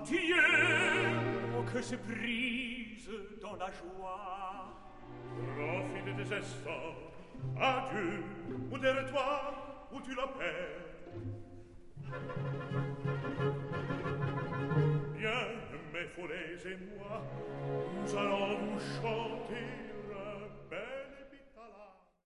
Adieu, oh, que c'est prise dans la joie. Profite des instants. Adieu, ou derrière-toi, ou tu la perds. Bien, mes follets et moi, nous allons vous chanter